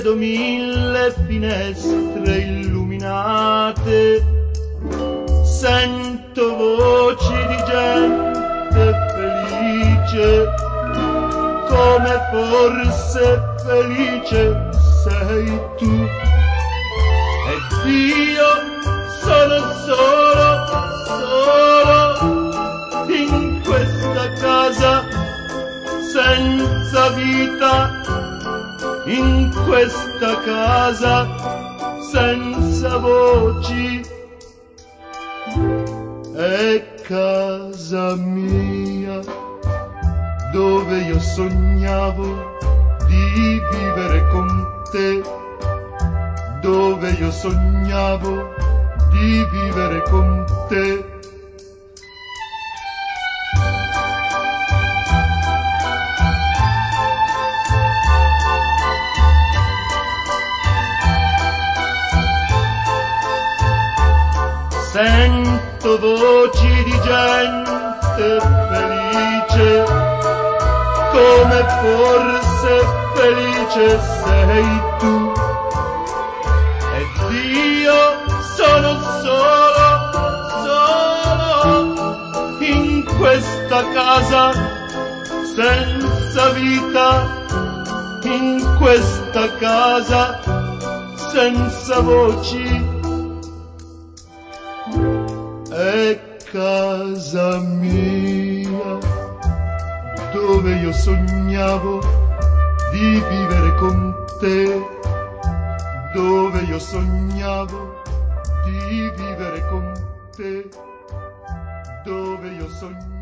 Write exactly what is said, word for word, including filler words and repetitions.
vedo mille finestre illuminate, sento voci di gente felice, come forse felice sei tu. Ed io sono solo, solo in questa casa, senza vita, in questa casa, senza voci. È casa mia, dove io sognavo di vivere con te, dove io sognavo di vivere con te. Sento voci di gente felice, come forse felice sei tu. Ed io sono solo, solo in questa casa, senza vita, in questa casa, senza voci. È casa mia, dove io sognavo di vivere con te, dove io sognavo di vivere con te, dove io sognavo